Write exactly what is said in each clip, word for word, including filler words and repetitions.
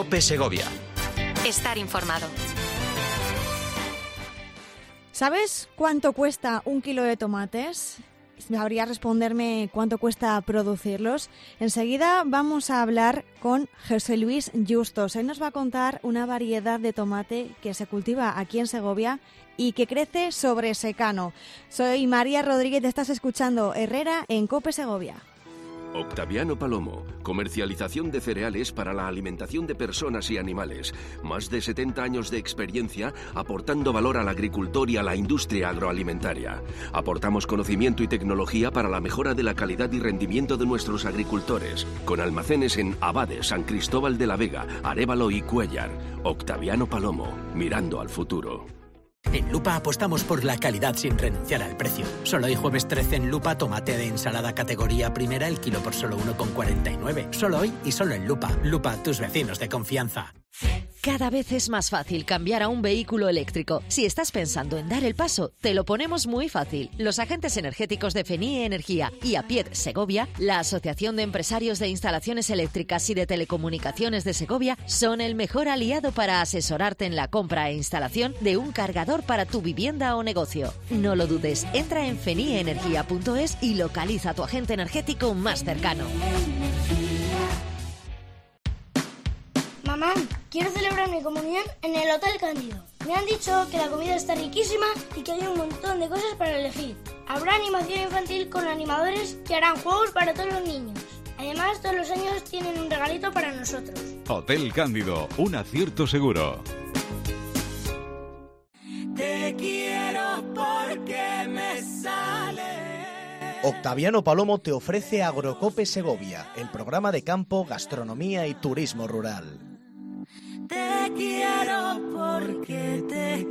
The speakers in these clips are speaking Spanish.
COPE Segovia. Estar informado. ¿Sabes cuánto cuesta un kilo de tomates? ¿Sabrías responderme cuánto cuesta producirlos? Enseguida vamos a hablar con José Luis Justos. Él nos va a contar una variedad de tomate que se cultiva aquí en Segovia y que crece sobre secano. Soy María Rodríguez, estás escuchando Herrera en COPE Segovia. Octaviano Palomo, comercialización de cereales para la alimentación de personas y animales. Más de setenta años de experiencia aportando valor al agricultor y a la industria agroalimentaria. Aportamos conocimiento y tecnología para la mejora de la calidad y rendimiento de nuestros agricultores. Con almacenes en Abade, San Cristóbal de la Vega, Arévalo y Cuéllar. Octaviano Palomo, mirando al futuro. En Lupa apostamos por la calidad sin renunciar al precio. Solo hoy jueves trece en Lupa, tomate de ensalada categoría primera, el kilo por solo uno con cuarenta y nueve. Solo hoy y solo en Lupa. Lupa, tus vecinos de confianza. Cada vez es más fácil cambiar a un vehículo eléctrico. Si estás pensando en dar el paso, te lo ponemos muy fácil. Los agentes energéticos de FENIE Energía y APIED Segovia, la Asociación de Empresarios de Instalaciones Eléctricas y de Telecomunicaciones de Segovia, son el mejor aliado para asesorarte en la compra e instalación de un cargador para tu vivienda o negocio. No lo dudes, entra en fenie energía punto es y localiza a tu agente energético más cercano. Mamá, quiero celebrar mi comunión en el Hotel Cándido. Me han dicho que la comida está riquísima y que hay un montón de cosas para elegir. Habrá animación infantil con animadores que harán juegos para todos los niños. Además, todos los años tienen un regalito para nosotros. Hotel Cándido, un acierto seguro. Te quiero porque me sale. Octaviano Palomo te ofrece Agrocope Segovia, el programa de campo, gastronomía y turismo rural. Te quiero porque te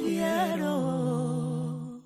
quiero.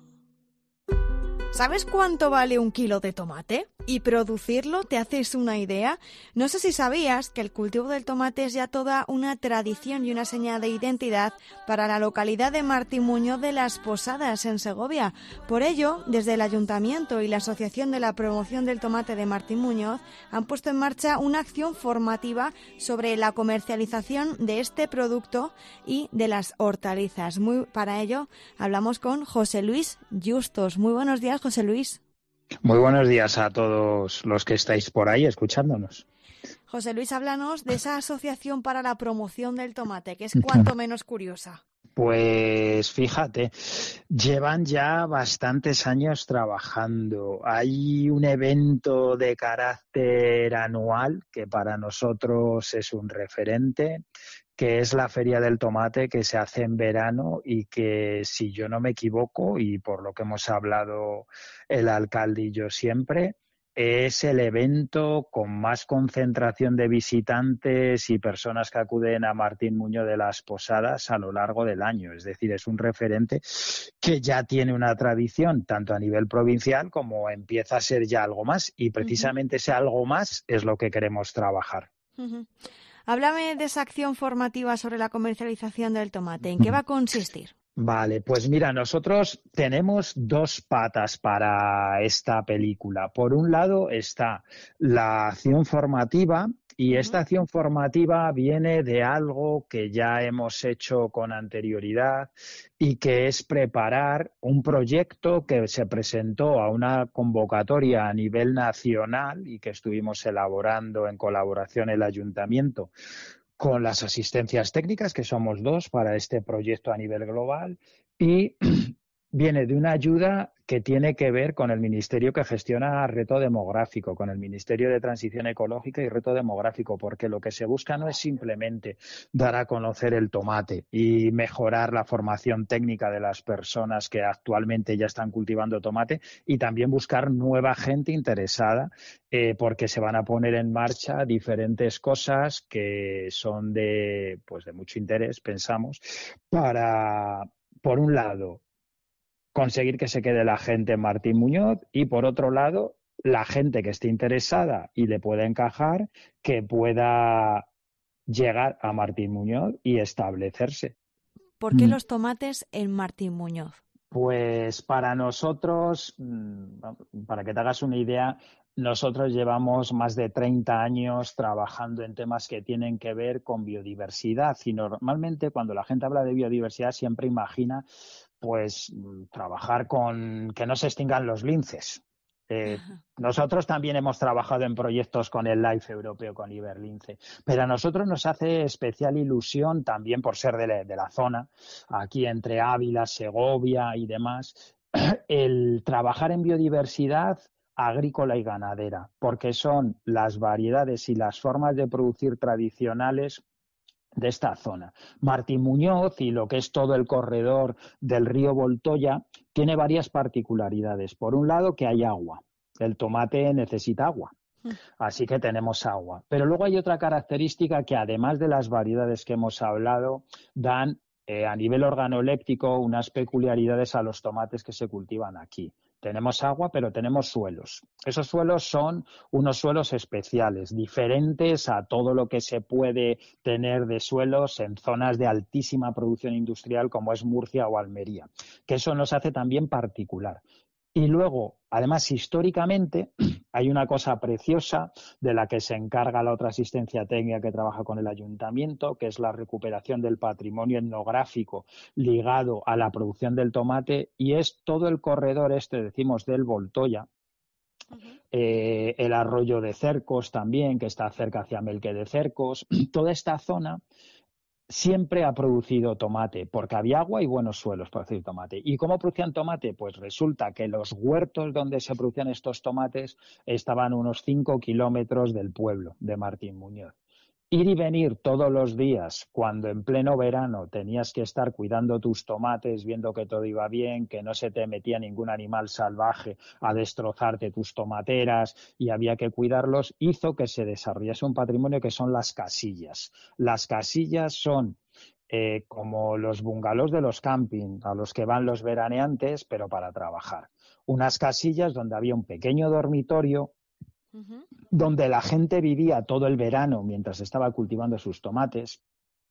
¿Sabes cuánto vale un kilo de tomate? ¿Y producirlo? ¿Te haces una idea? No sé si sabías que el cultivo del tomate es ya toda una tradición y una señal de identidad para la localidad de Martín Muñoz de las Posadas, en Segovia. Por ello, desde el Ayuntamiento y la Asociación de la Promoción del Tomate de Martín Muñoz han puesto en marcha una acción formativa sobre la comercialización de este producto y de las hortalizas. Muy, para ello, hablamos con José Luis Justos. Muy buenos días, José Luis. Muy buenos días a todos los que estáis por ahí escuchándonos. José Luis, háblanos de esa asociación para la promoción del tomate, que es cuanto menos curiosa. Pues fíjate, llevan ya bastantes años trabajando. Hay un evento de carácter anual que para nosotros es un referente, que es la Feria del Tomate, que se hace en verano y que, si yo no me equivoco, y por lo que hemos hablado el alcalde y yo siempre, es el evento con más concentración de visitantes y personas que acuden a Martín Muñoz de las Posadas a lo largo del año. Es decir, es un referente que ya tiene una tradición, tanto a nivel provincial como empieza a ser ya algo más, y precisamente uh-huh. ese algo más es lo que queremos trabajar. Uh-huh. Háblame de esa acción formativa sobre la comercialización del tomate. ¿En qué va a consistir? Vale, pues mira, nosotros tenemos dos patas para esta película. Por un lado está la acción formativa, y esta acción formativa viene de algo que ya hemos hecho con anterioridad y que es preparar un proyecto que se presentó a una convocatoria a nivel nacional y que estuvimos elaborando en colaboración el Ayuntamiento con las asistencias técnicas, que somos dos para este proyecto a nivel global, y viene de una ayuda que tiene que ver con el Ministerio que gestiona Reto Demográfico, con el Ministerio de Transición Ecológica y Reto Demográfico, porque lo que se busca no es simplemente dar a conocer el tomate y mejorar la formación técnica de las personas que actualmente ya están cultivando tomate, y también buscar nueva gente interesada, eh, porque se van a poner en marcha diferentes cosas que son de, pues de mucho interés, pensamos, para, por un lado, conseguir que se quede la gente en Martín Muñoz, y por otro lado, la gente que esté interesada y le pueda encajar, que pueda llegar a Martín Muñoz y establecerse. ¿Por qué los tomates en Martín Muñoz? Pues para nosotros, para que te hagas una idea, nosotros llevamos más de treinta años trabajando en temas que tienen que ver con biodiversidad y normalmente cuando la gente habla de biodiversidad siempre imagina pues trabajar con que no se extingan los linces. Eh, nosotros también hemos trabajado en proyectos con el LIFE europeo, con Iberlince, pero a nosotros nos hace especial ilusión también por ser de la, de la zona, aquí entre Ávila, Segovia y demás, el trabajar en biodiversidad agrícola y ganadera, porque son las variedades y las formas de producir tradicionales de esta zona. Martín Muñoz y lo que es todo el corredor del río Voltoya tiene varias particularidades. Por un lado, que hay agua. El tomate necesita agua. Así que tenemos agua. Pero luego hay otra característica que, además de las variedades que hemos hablado, dan eh, a nivel organoléptico unas peculiaridades a los tomates que se cultivan aquí. Tenemos agua, pero tenemos suelos. Esos suelos son unos suelos especiales, diferentes a todo lo que se puede tener de suelos en zonas de altísima producción industrial como es Murcia o Almería, que eso nos hace también particular. Y luego, además, históricamente, hay una cosa preciosa de la que se encarga la otra asistencia técnica que trabaja con el ayuntamiento, que es la recuperación del patrimonio etnográfico ligado a la producción del tomate, y es todo el corredor este, decimos, del Voltoya, uh-huh. eh, el arroyo de Cercos también, que está cerca hacia Melque de Cercos, toda esta zona siempre ha producido tomate, porque había agua y buenos suelos para producir tomate. ¿Y cómo producían tomate? Pues resulta que los huertos donde se producían estos tomates estaban a unos cinco kilómetros del pueblo de Martín Muñoz. Ir y venir todos los días, cuando en pleno verano tenías que estar cuidando tus tomates, viendo que todo iba bien, que no se te metía ningún animal salvaje a destrozarte tus tomateras y había que cuidarlos, hizo que se desarrollase un patrimonio que son las casillas. Las casillas son eh, como los bungalows de los camping, a los que van los veraneantes, pero para trabajar. Unas casillas donde había un pequeño dormitorio, Uh-huh. donde la gente vivía todo el verano mientras estaba cultivando sus tomates,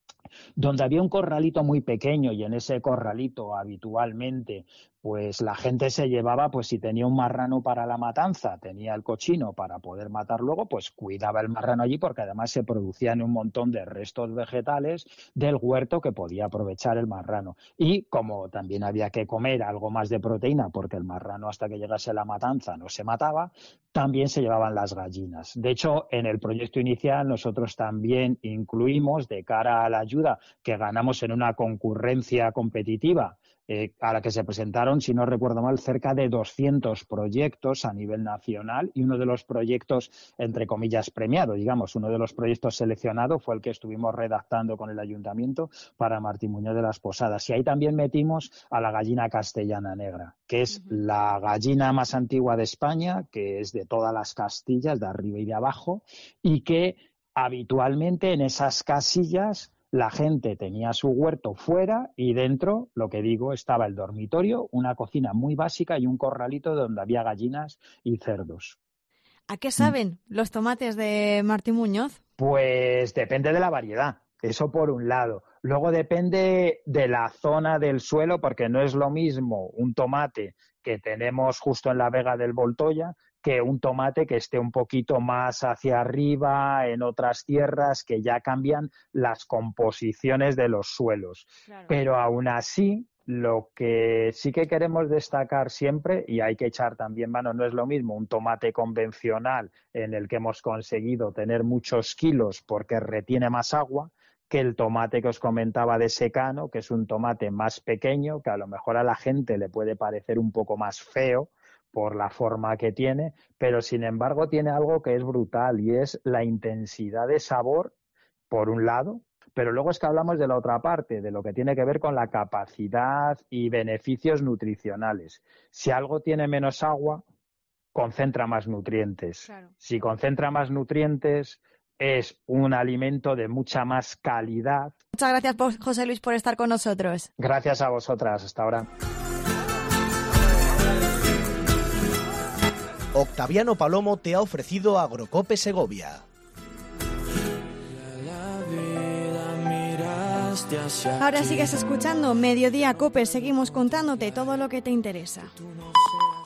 donde había un corralito muy pequeño y en ese corralito habitualmente pues la gente se llevaba, pues si tenía un marrano para la matanza, tenía el cochino para poder matar luego, pues cuidaba el marrano allí porque además se producían un montón de restos vegetales del huerto que podía aprovechar el marrano. Y como también había que comer algo más de proteína porque el marrano hasta que llegase la matanza no se mataba, también se llevaban las gallinas. De hecho, en el proyecto inicial nosotros también incluimos, de cara a la ayuda que ganamos en una concurrencia competitiva, Eh, a la que se presentaron, si no recuerdo mal, cerca de doscientos proyectos a nivel nacional y uno de los proyectos, entre comillas, premiado, digamos, uno de los proyectos seleccionados fue el que estuvimos redactando con el ayuntamiento para Martín Muñoz de las Posadas. Y ahí también metimos a la gallina castellana negra, que es uh-huh. la gallina más antigua de España, que es de todas las Castillas, de arriba y de abajo, y que habitualmente en esas casillas la gente tenía su huerto fuera y dentro, lo que digo, estaba el dormitorio, una cocina muy básica y un corralito donde había gallinas y cerdos. ¿A qué saben mm. los tomates de Martín Muñoz? Pues depende de la variedad, eso por un lado. Luego depende de la zona del suelo, porque no es lo mismo un tomate que tenemos justo en la vega del Voltoya que un tomate que esté un poquito más hacia arriba en otras tierras que ya cambian las composiciones de los suelos. Claro. Pero aún así, lo que sí que queremos destacar siempre, y hay que echar también mano, no es lo mismo un tomate convencional en el que hemos conseguido tener muchos kilos porque retiene más agua, que el tomate que os comentaba de secano, que es un tomate más pequeño, que a lo mejor a la gente le puede parecer un poco más feo, por la forma que tiene, pero sin embargo tiene algo que es brutal y es la intensidad de sabor, por un lado, pero luego es que hablamos de la otra parte, de lo que tiene que ver con la capacidad y beneficios nutricionales. Si algo tiene menos agua, concentra más nutrientes. Claro. Si concentra más nutrientes, es un alimento de mucha más calidad. Muchas gracias, José Luis, por estar con nosotros. Gracias a vosotras. Hasta ahora. Octaviano Palomo te ha ofrecido Agrocope Segovia. Ahora sigues escuchando Mediodía Cope, seguimos contándote todo lo que te interesa.